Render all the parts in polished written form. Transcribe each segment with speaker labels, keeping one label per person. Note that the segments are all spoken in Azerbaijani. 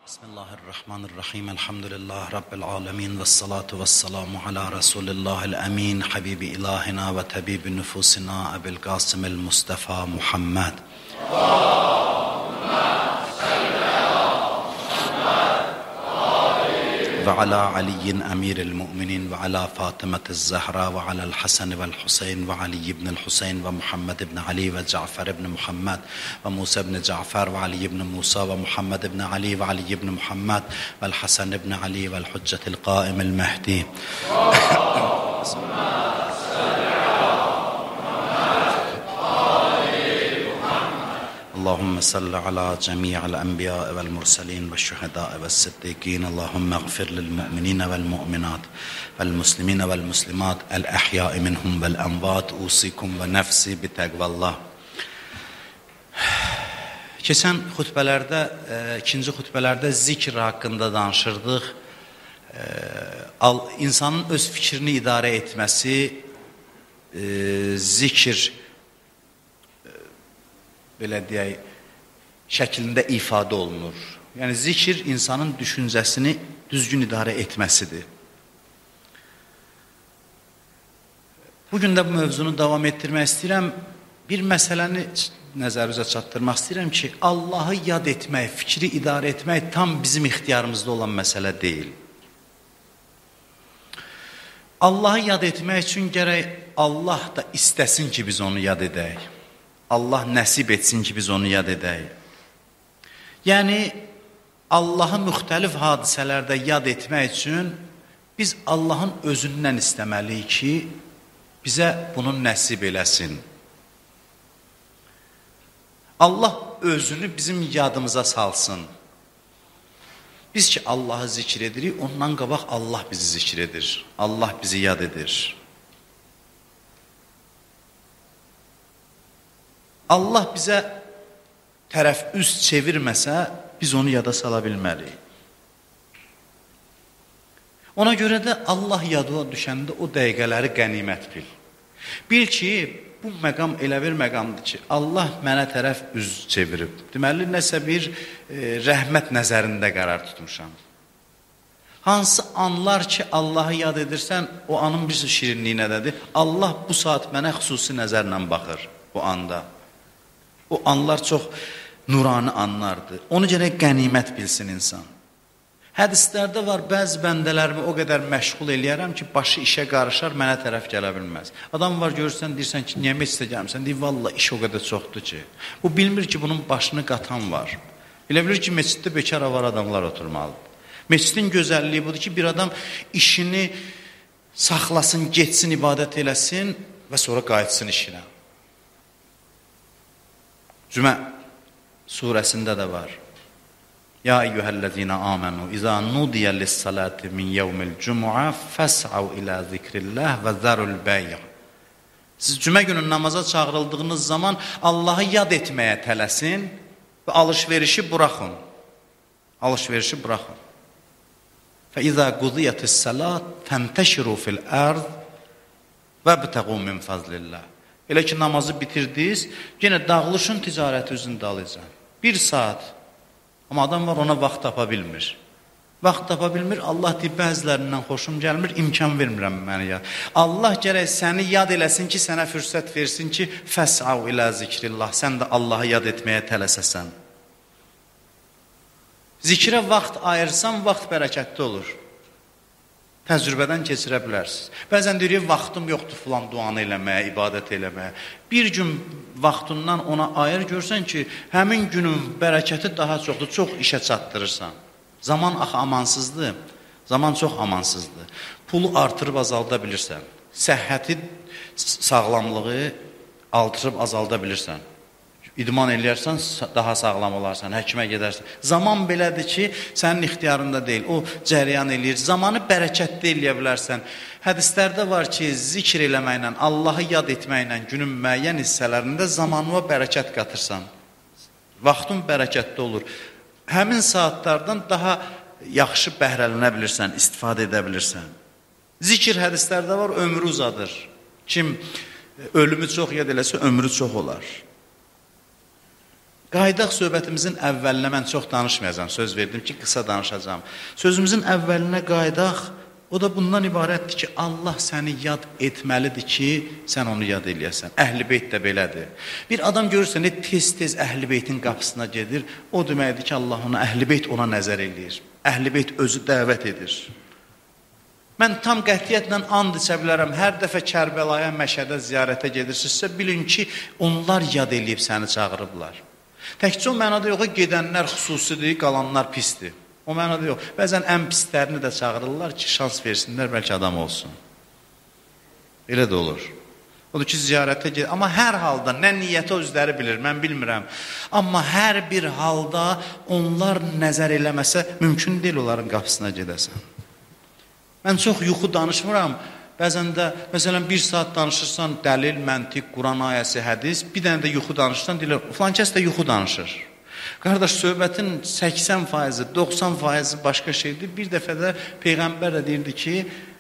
Speaker 1: Bismillahirrahmanirrahim. Elhamdülillah Rabbil alemin. Vessalatu vesselamu ala Resulillahil emin. Habibi ilahina ve tebibi nüfusina Ebil Qasimil Mustafa Muhammed. Ve ala Aliyin emiril mu'minin ve ala Fatıme'tiz Zahra ve ala'l Hasan ve'l Huseyn ve Ali ibn'l Huseyn ve Muhammed ibn Ali ve Cafer ibn Muhammed ve Musa ibn Cafer ve Ali ibn Musa ve Muhammed ibn Ali ve Ali ibn Muhammed ve'l Hasan ibn Ali ve'l Huccetil Qaimil Mehdi. اللهم صل على جميع الأنبياء والمرسلين والشهداء والصديقين اللهم اغفر للمؤمنين والمؤمنات والمسلمين والمسلمات الأحياء منهم والأموات أوصيكم ونفسي بتقوى الله. Keçən xutbələrdə, ikinci xutbələrdə zikr haqqında danışırdıq. İnsanın öz fikrini idarə etməsi, zikr belə deyək, şəklində ifadə olunur. Yəni, zikr insanın düşüncəsini düzgün idarə etməsidir. Bugün də bu mövzunu davam etdirmək istəyirəm. Bir məsələni nəzərinizə çatdırmaq istəyirəm ki, Allahı yad etmək, fikri idarə etmək tam bizim ixtiyarımızda olan məsələ deyil. Allahı yad etmək üçün gərək Allah da istəsin ki, biz onu yad edək. Allah nəsib etsin ki, biz onu yad edək. Yəni, Allahı müxtəlif hadisələrdə yad etmək üçün biz Allahın özündən istəməliyik ki, bizə bunu nəsib eləsin. Allah özünü bizim yadımıza salsın. Biz ki, Allahı zikr edirik, ondan qabaq Allah bizi zikr edir. Allah bizi yad edir. Allah bizə tərəf üz çevirməsə, biz onu yada sala bilməliyik. Ona görə də Allah yadına düşəndə o dəqiqələri qənimət bil. Bil ki, bu məqam elə bir məqamdır ki, Allah mənə tərəf üz çevirib. Deməli, nəsə bir rəhmət nəzərində qərar tutmuşam. Hansı anlar ki, Allahı yad edirsən, o anın bir şirinliyi nədədir? Allah bu saat mənə xüsusi nəzərlə baxır bu anda. O anlar çox nurani anlardır. Onu gərək qənimət bilsin insan. Hədislərdə var, bəzi bəndələrimi o qədər məşğul eləyərəm ki, başı işə qarışar, mənə tərəf gələ bilməz. Adam var, görürsən, deyirsən ki, niyə meçidə gəlmirsən? Deyir, valla iş o qədər çoxdur ki. Bu bilmir ki, bunun başını qatan var. Elə bilir ki, meçiddə bekar var adamlar oturmalıdır. Meçidin gözəlliyi budur ki, bir adam işini saxlasın, getsin, ibadət eləsin və sonra qayıtsın işinə. Cümə surəsində də var. Ya eyyuhəl-ləzina amanu izə nudiyə lis-salati min yevmil cumu'a fəs'av ilə zikrillah və zərul bəy'. Siz cümə günü namaza çağırıldığınız zaman Allahı yad etməyə tələsin və alışverişi buraxın. Alışverişi buraxın. Fə izə qudiyyətis-salat fəntəşiru fil-ərd və btəğu min fəzlillah. Elə ki, namazı bitirdiniz, yenə dağılışın ticarəti üzündə alacaq. Bir saat. Amma adam var, ona vaxt tapa bilmir. Vaxt tapa bilmir, Allah deyir, bəzilərindən xoşum gəlmir, imkan vermirəm mənə ya. Allah gərək səni yad eləsin ki, sənə fürsət versin ki, fəs'av ilə zikrillah, sən də Allahı yad etməyə tələsəsən. Zikrə vaxt ayırsan, vaxt bərəkətli olur. Təcrübədən keçirə bilərsiniz. Bəzən deyirik, vaxtım yoxdur filan duanı eləməyə, ibadət eləməyə. Bir gün vaxtından ona ayır, görsən ki, həmin günün bərəkəti daha çoxdur, çox işə çatdırırsan. Zaman axı amansızdır, zaman çox amansızdır. Pulu artırıb azalda bilirsən. Səhhəti, sağlamlığı artırıb azalda bilirsən. İdman eləyərsən, daha sağlam olarsan, həkimə gedərsən. Zaman belədir ki, sənin ixtiyarında deyil, o cəryan eləyir. Zamanı bərəkətli eləyə bilərsən. Hədislərdə var ki, zikr eləməklə, Allahı yad etməklə günün müəyyən hissələrində zamanına bərəkət qatırsan. Vaxtın bərəkətli olur. Həmin saatlardan daha yaxşı bəhrələnə bilirsən, istifadə edə bilirsən. Zikr hədislərdə var, ömrü uzadır. Kim ölümü çox yad eləsə, ömrü çox olar. Qaydaq söhbətimizin əvvəlinə mən çox danışmayacağam, söz verdim ki, qısa danışacağam. Sözümüzün əvvəlinə qaydaq, o da bundan ibarətdir ki, Allah səni yad etməlidir ki, sən onu yad eləyəsən. Əhl-i Beyt də belədir. Bir adam görürsə, ne tez-tez Əhl-i Beytin qapısına gedir, o deməkdir ki, Allah ona, Əhl-i Beyt ona nəzər eləyir. Əhl-i Beyt özü dəvət edir. Mən tam qətiyyətlə and içə bilərəm, hər dəfə Kərbəlaya, Məşədə ziyarətə gedirsinizsə, bilin ki, onlar yad eləyib səni çağırıblar. Təkcə o mənada yox, gedənlər xüsusidir, qalanlar pisdir. O mənada yox. Bəzən ən pislərini də çağırırlar ki, şans versinlər, bəlkə adam olsun. Elə də olur. Odur ki, ziyarətə gedir. Amma hər halda, nə niyyətə özləri bilir, mən bilmirəm. Amma hər bir halda onlar nəzər eləməsə, mümkün deyil onların qapısına gedəsən. Mən çox yuxu danışmıram. Bəzən də, məsələn, 1 saat danışırsan, dəlil, məntiq, Quran ayəsi, hədis, bir dənə də yuxu danışırsan, deyirlər, filan kəs də yuxu danışır. Qardaş, söhbətin 80%, 90% başqa şeydir. Bir dəfə də Peyğəmbər də deyirdi ki,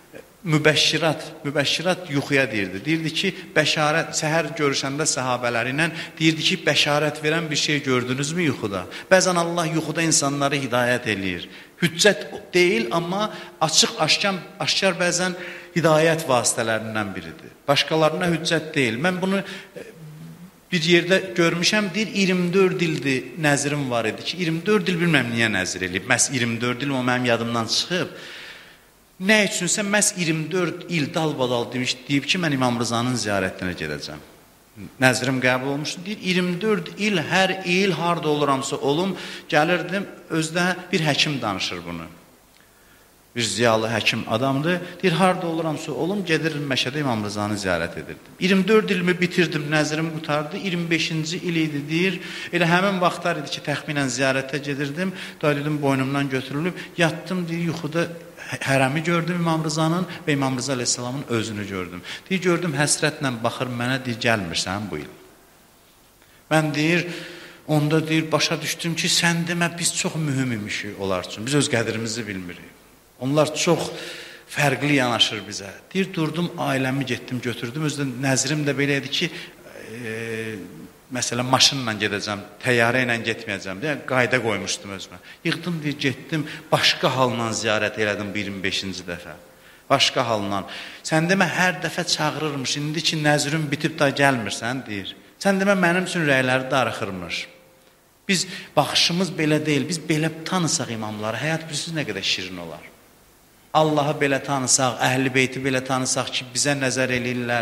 Speaker 1: mübəşşirat yuxuya deyirdi. Deyirdi ki, bəşarət, səhər görüşəndə səhabələri ilə deyirdi ki, bəşarət verən bir şey gördünüzmü yuxuda? Bəzən Allah yuxuda insanları hidayət eləyir. Hüccət deyil, amma aşkar bəzən hidayət vasitələrindən biridir. Başqalarına hüccət deyil. Mən bunu bir yerdə görmüşəm, deyir, 24 ildir nəzrim var idi ki, 24 il bilməm niyə nəzir eləyib. Məhz 24 il o mənim yadımdan çıxıb. Nə üçünsə, məhz 24 il dalbadal deyib ki, mən İmam Rızanın ziyarətinə gedəcəm. Nəzrim qəbul olmuşdu. Deyir, 24 il, hər il harada oluramsa olum, gəlirdim, özdə bir həkim danışır bunu. Bir ziyalı həkim adamdır. Deyir, harada oluramsa olum, gedirdim Məşədə İmam Rızanı ziyarət edirdim. 24 ilimi bitirdim, nəzrim qutardı, 25-ci il idi, deyir. Elə həmin vaxtlar idi ki, təxminən ziyarətə gedirdim, dedim, boynumdan götürülüb, yatdım, deyir, yuxuda hərəmi gördüm İmam Rızanın və İmam Rıza Aleyhisselamın özünü gördüm. Deyir, gördüm, həsrətlə baxır mənə, deyir, gəlmirsən bu il. Mən deyir, onda deyir, başa düşdüm ki, sən demə, biz çox mühüm imişik onlar üçün. Biz öz qədrimizi bilmirik. Onlar çox fərqli yanaşır bizə. Deyir, durdum, ailəmi getdim, götürdüm. Özdə nəzrim də belə idi ki, məsələn, maşınla gedəcəm, təyyarə ilə getməyəcəm deyə qayda qoymuşdum özümə. Yığdım, deyir, getdim, başqa halla ziyarət elədim 25-ci dəfə. Başqa halla. Sən demə, hər dəfə çağırırmış, indi ki, nəzrin bitib da gəlmirsən, deyir. Sən demə, mənim üçün rəyləri darıxırmış. Biz, baxışımız belə deyil, biz belə tanısaq imamları, həyat bilirsiniz nə qədər şirin olar. Allahı belə tanısaq, Əhl-i Beyti belə tanısaq ki, bizə nəzər eləyirlər.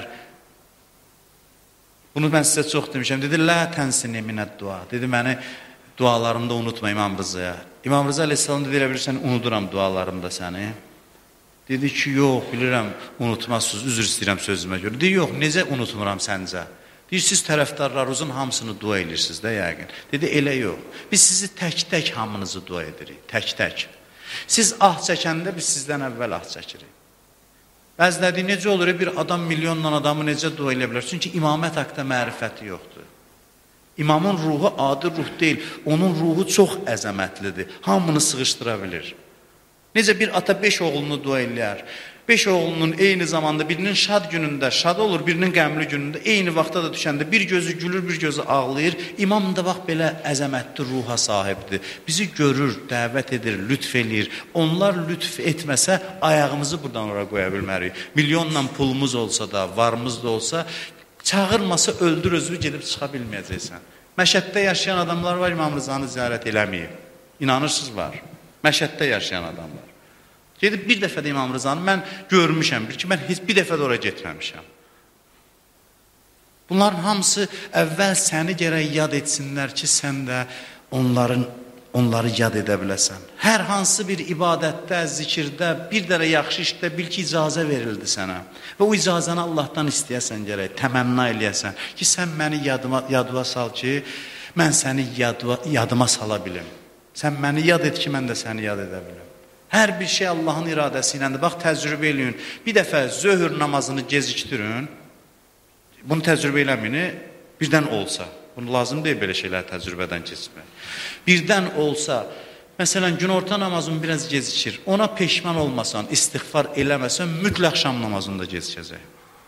Speaker 1: Bunu mən sizə çox demişəm. Dedi, lə tənsini minət dua. Dedi, məni dualarımda unutma İmam Rıza'ya. İmam Rıza Aleyhisselam dedi, elə bilirsən, unuduram dualarımda səni. Dedi ki, yox, bilirəm, unutmazsınız, üzr istəyirəm sözümə görə. Dedi, yox, necə unutmuram səncə? Deyir, siz tərəfdarlarınızın hamısını dua edirsiniz də yəqin. Dedi, elə yox. Biz sizi tək-tək hamınızı dua edirik, tək-tək. Siz ah çəkəndə biz sizdən əvvəl ah çəkirik. Bəzlədi, necə olur, bir adam milyonla adamı necə dua elə bilər? Çünki imamət haqda mərifəti yoxdur. İmamın ruhu adi ruh deyil, onun ruhu çox əzəmətlidir, hamını sığışdıra bilir. Necə bir ata 5 oğlunu dua eləyər? 5 oğlunun eyni zamanda birinin şad günündə şad olur, birinin qəmli günündə, eyni vaxtda da düşəndə bir gözü gülür, bir gözü ağlayır. İmam da bax belə əzəmətli ruha sahibdir. Bizi görür, dəvət edir, lütf eləyir. Onlar lütf etməsə ayağımızı buradan ora qoya bilmərik. Milyonla pulumuz olsa da, varımız da olsa, çağırmasa öldür özünü gedib çıxa bilməyəcəksən. Məşəddə yaşayan adamlar var, İmam Rızanı ziyarət eləməyib. İnanırsınız var. Məşəddə yaşayan adamlar. Gedib bir dəfə də İmam Rızanı mən görmüşəm, mən heç bir dəfə də oraya getməmişəm. Bunların hamısı əvvəl səni gərək yad etsinlər ki, sən də onları yad edə biləsən. Hər hansı bir ibadətdə, zikirdə, bir dərə yaxşı işdə bil ki, icazə verildi sənə. Və o icazəni Allahdan istəyəsən gərək, təmənna eləyəsən ki, sən məni yadıma sal ki, mən səni yadıma sala bilim. Sən məni yad et ki, mən də səni yad edə bilim. Hər bir şey Allahın iradəsi iləndir. Bax, təcrübə eləyin. Bir dəfə zöhr namazını gecikdirin. Bunu təcrübə eləmini birdən olsa. Bunu lazım deyil belə şeylər təcrübədən keçmək. Birdən olsa, məsələn, günorta namazını biraz gecikir. Ona peşman olmasan, istiğfar eləməsən, mütləq şam namazında gecikəcək.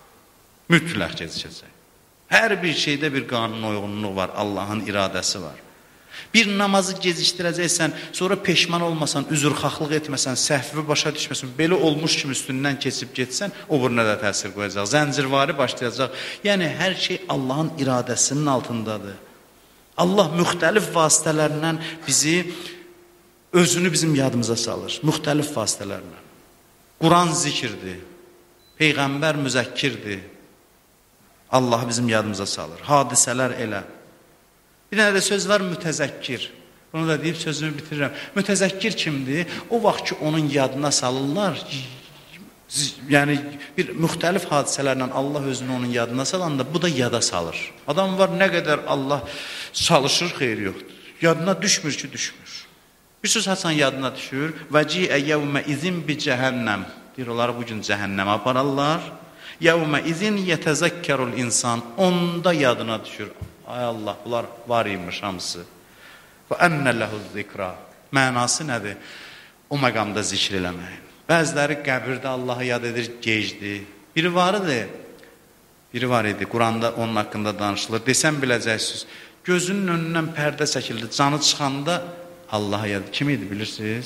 Speaker 1: Mütləq gecikəcək. Hər bir şeydə bir qanun uyğunluğu var, Allahın iradəsi var. Bir namazı gecikdirəcəksən, sonra peşman olmasan, üzrxahlıq etməsən, səhvi başa düşməsən, belə olmuş kimi üstündən keçib getsən, o buruna da təsir qoyacaq. Zəncirvari başlayacaq. Yəni, hər şey Allahın iradəsinin altındadır. Allah müxtəlif vasitələrlə özünü bizim yadımıza salır. Müxtəlif vasitələrlə. Quran zikirdir. Peyğəmbər müzəkkirdir. Allah bizim yadımıza salır. Hadisələr elə. Bir dənə də söz var, mütəzəkkir. Bunu da deyib sözümü bitirirəm. Mütəzəkkir kimdir? O vaxt ki, onun yadına salırlar, yəni bir müxtəlif hadisələrlə Allah özünü onun yadına salanda, bu da yada salır. Adam var, nə qədər Allah çalışır, xeyri yoxdur. Yadına düşmür ki, düşmür. Bir söz haçan yadına düşür. Vəciə yevmə izin bi cəhənnəm. Deyir, onları bugün cəhənnəmə apararlar. Yevmə izin yetəzəkkərul insan. Onda yadına düşür. Ay Allah, bunlar var imiş hamısı. Və ennə ləhuz zikra. Mənası nədir? O məqamda zikr eləməyin. Bəziləri qəbirdə Allahı yad edir, gecdi. Biri var idi, Quranda onun haqqında danışılır. Desəm biləcəksiniz, gözünün önündən pərdə çəkildi, canı çıxanda Allahı yad edir. Kim idi bilirsiniz?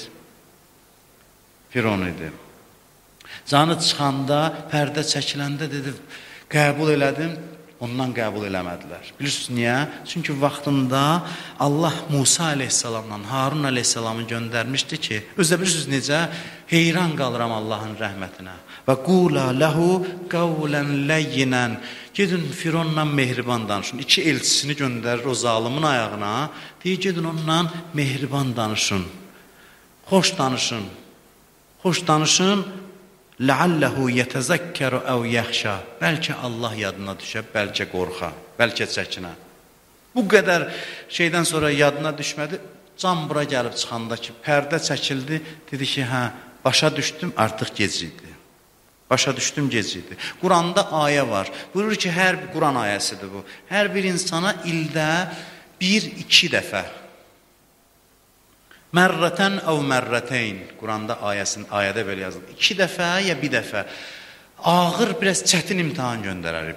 Speaker 1: Firon idi. Canı çıxanda, pərdə çəkiləndə dedi, qəbul elədim. Ondan qəbul eləmədilər. Bilirsiniz niyə? Çünki vaxtında Allah Musa aleyhissalamla Harun aleyhissalamı göndərmişdi ki, özdə bilirsiniz necə? Heyran qalıram Allahın rəhmətinə. Və qula ləhu qavlən ləyyinən. Gedin Fironla mehriban danışın. 2 elçisini göndərir o zalimin ayağına. Deyir, gedin onunla mehriban danışın. Xoş danışın. Xoş danışın. Ləalləhu yetəzəkkəru əv yəxşə. Bəlkə Allah yadına düşə, bəlkə qorxa, bəlkə çəkinə. Bu qədər şeydən sonra yadına düşmədi. Can bura gəlib çıxanda ki, pərdə çəkildi. Dedi ki, hə, başa düşdüm, artıq gec idi. Başa düşdüm, gec idi. Quranda ayə var. Buyurur ki, hər bir Quran ayəsidir bu. Hər bir insana ildə 1-2 dəfə mərrətən əv mərrəteyn. Quranda ayədə belə yazılır. 2 dəfə ya 1 dəfə ağır, biraz çətin imtihan göndərərik.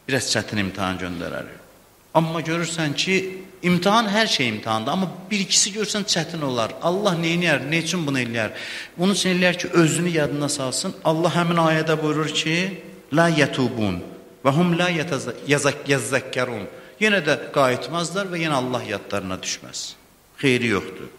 Speaker 1: Amma görürsən ki, imtihan hər şey imtihandır. Amma bir-ikisi görsən çətin olar. Allah neyniyər, ne üçün bunu eləyər? Bunun üçün eləyər ki, özünü yadına salsın. Allah həmin ayədə buyurur ki, la yətubun və hum la yəzəkkərun. Yenə də qayıtmazlar və yenə Allah yadlarına düşməz. Xeyri yoxdur.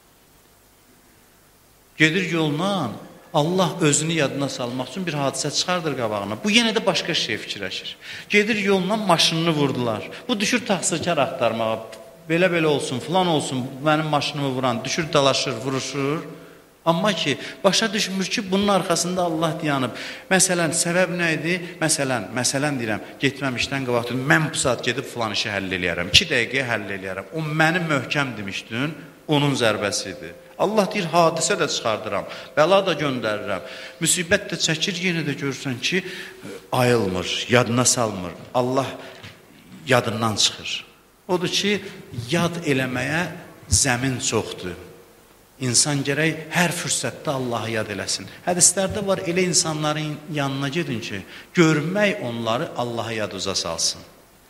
Speaker 1: Gedir yolla, Allah özünü yadına salmaq üçün bir hadisə çıxardır qabağına. Bu yenə də başqa şey fikirləşir. Gedir yolla, maşınını vurdular. Bu düşür taksirkar axtarmağa. Belə olsun, filan olsun, mənim maşınımı vuran. Düşür, dalaşır, vuruşur. Amma ki, başa düşmür ki, bunun arxasında Allah dayanıb. Məsələn, səbəb nə idi? Məsələn deyirəm, getməmişdən qabaq mən bu saat gedib filan işi həll eləyərəm. 2 dəqiqəyə həll eləyərəm. O mənim möhkəm demişdin, onun zərbəsi idi. Allah deyir, hadisə də çıxardıram, bəla da göndərirəm, müsibət də çəkir, yenə də görürsən ki, ayılmır, yadına salmır, Allah yadından çıxır. Odur ki, yad eləməyə zəmin çoxdur. İnsan gərək hər fürsətdə Allahı yad eləsin. Hədislərdə var, elə insanların yanına gedin ki, görmək onları Allaha yaduza salsın.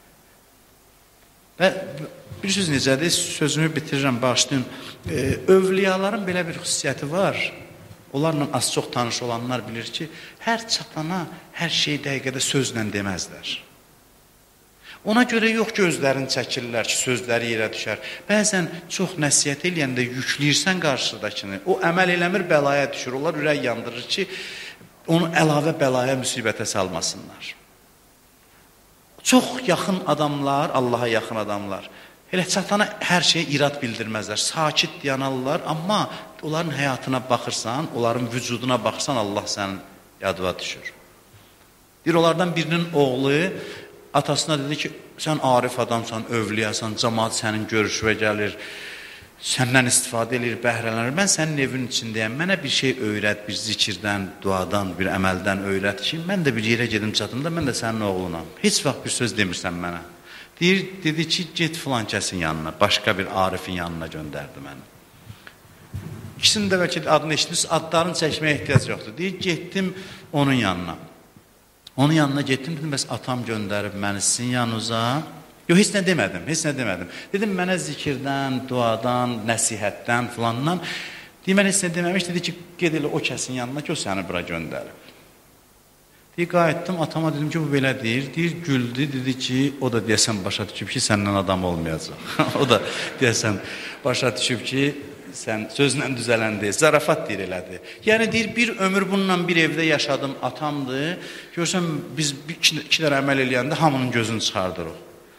Speaker 1: Və bilirsiniz necədir? Sözümü bitirirəm, bağışlayın. Övliyaların belə bir xüsusiyyəti var. Onlarla az çox tanış olanlar bilir ki, hər çatana hər şey dəqiqədə sözlə deməzlər. Ona görə yox ki, özlərini çəkirlər ki, sözləri yerə düşər. Bəzən çox nəsiyyət eləyəndə yükləyirsən qarşıdakını. O əməl eləmir, bəlaya düşür. Onlar ürək yandırır ki, onu əlavə bəlaya, müsibətə salmasınlar. Çox yaxın adamlar, Allaha yaxın adamlar, elə çatana hər şeyə irad bildirməzlər, sakit dayanarlar, amma onların həyatına baxırsan, onların vücuduna baxırsan, Allah sənin yadına düşür. Deyir, onlardan birinin oğlu atasına dedi ki, sən arif adamsan, övliyasan, cəmaat sənin görüşüvə gəlir, səndən istifadə edir, bəhrələnir. Mən sənin evin içindəyəm, mənə bir şey öyrət, bir zikirdən, duadan, bir əməldən öyrət ki, mən də bir yerə gedim çatımda, mən də sənin oğlunam. Heç vaxt bir söz demirsən mənə. Dedi ki, get filan kəsin yanına, başqa bir arifin yanına göndərdi məni. İkisinin də bəlkə adını eşitmiş, adlarını çəkməyə ehtiyac yoxdur. Deyir, getdim onun yanına. Onun yanına getdim, dedim, bəs atam göndərib məni sizin yanınıza. Yox, heç nə demədim, heç nə demədim. Dedim, mənə zikirdən, duadan, nəsihətdən, filandan. Deyim, mən heç nə deməmiş, dedi ki, ged elə o kəsin yanına ki, o səni bura göndərib. Deyir, qayıtdım, atama dedim ki, bu belə deyir. Deyir, güldü, dedi ki, o da deyəsən başa düşüb ki, səndən adam olmayacaq. O da deyəsən başa düşüb ki, sən sözlə düzələn deyil, zarafat deyir elədi. Yəni deyir, bir ömür bununla bir evdə yaşadım, atamdır. Görsən, biz iki dərə əməl eləyəndə hamının gözünü çıxardırıq.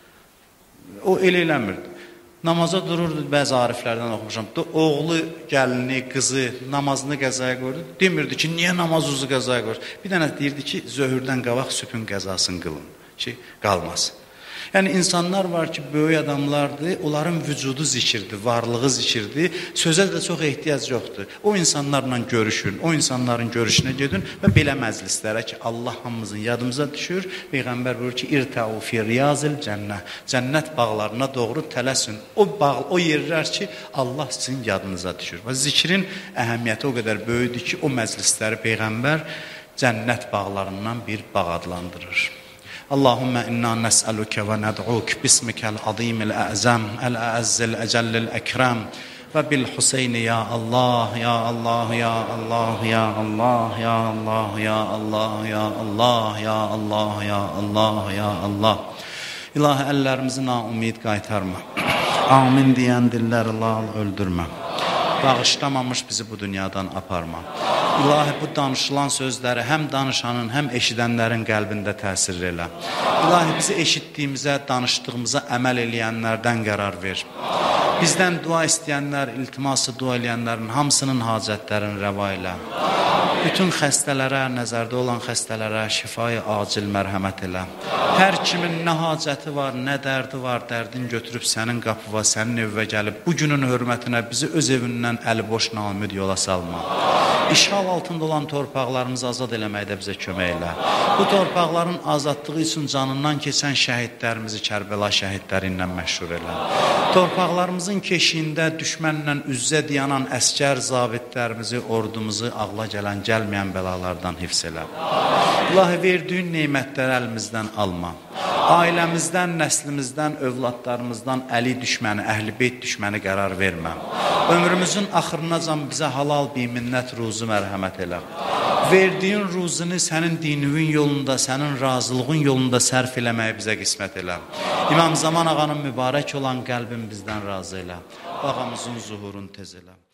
Speaker 1: O elə eləmirdi. Namaza dururdu, bəzi ariflərdən oxumuşam. Oğlu, gəlini, qızı namazını qəzaya qoyurdu. Demirdi ki, niyə namaz uzu qəzaya qoyur? Bir dənə deyirdi ki, zöhrdən qabaq sübhün qəzasını qılın ki, qalmasın. Yəni, insanlar var ki, böyük adamlardır, onların vücudu zikirdir, varlığı zikirdir, sözə də çox ehtiyac yoxdur. O insanlarla görüşün, o insanların görüşünə gedin və belə məclislərə ki, Allah hamımızın yadımıza düşür. Peyğəmbər buyurur ki, İrtəu fi riyazil cənnə, cənnət bağlarına doğru tələsin. O yerlər ki, Allah sizin yadınıza düşür. Və zikrin əhəmiyyəti o qədər böyüdür ki, o məclisləri Peyğəmbər cənnət bağlarından bir bağ adlandırır. Allahümme inna nes'aluke ve ned'uk bismikel azimil a'zam el a'azzil ecellil ekrem ve bil Hüseyni ya Allah ya Allah ya Allah ya Allah ya Allah ya Allah ya Allah ya Allah ya Allah ya Allah. İlahi, əllərimizi naumid qaytarma. Amin deyən dilləri lal öldürmə. Bağışlamamış bizi bu dünyadan aparma. İlahi, bu danışılan sözləri həm danışanın, həm eşidənlərin qəlbində təsir elə. İlahi, bizi eşitdiyimizə, danışdığımıza əməl eləyənlərdən qərar ver. Bizdən dua istəyənlər, iltiması dua eləyənlərin hamısının hacətlərini rəva elə. Bütün xəstələrə, nəzərdə olan xəstələrə şifayı acil mərhəmət elə. Hər kimin nə hacəti var, nə dərdi var, dərdin götürüb sənin qapıva, sənin evvə gəlib, bu günün hörmətinə bizi öz evindən əli boş namid yola salma. İşğal altında olan torpaqlarımızı azad eləməkdə bizə kömək elə. Bu torpaqların azadlığı üçün canından keçən şəhidlərimizi Kərbəla şəhidləri ilə məşhur elə. Torpaqlarımızın keşiyində düşmənlə üzzə dayanan əskər zabitlərimizi, ordumuzu ağla gələn, gəlməyən bəlalardan hifz elə. İlahi, verdiyin neymətləri əlimizdən alma. Ailəmizdən, nəslimizdən, övladlarımızdan əli düşməni, əhl-i beyt düşməni qərar vermə. Ömrümüzün axırınacan bizə halal biminnət ruzu mərhəmət elə. Verdiyin ruzunu sənin dinivin yolunda, sənin razılığın yolunda sərf eləməyi bizə qismət elə. İmam Zaman ağanın mübarək olan qəlbin bizdən razı elə. Ağamızın zuhurunu tez elə.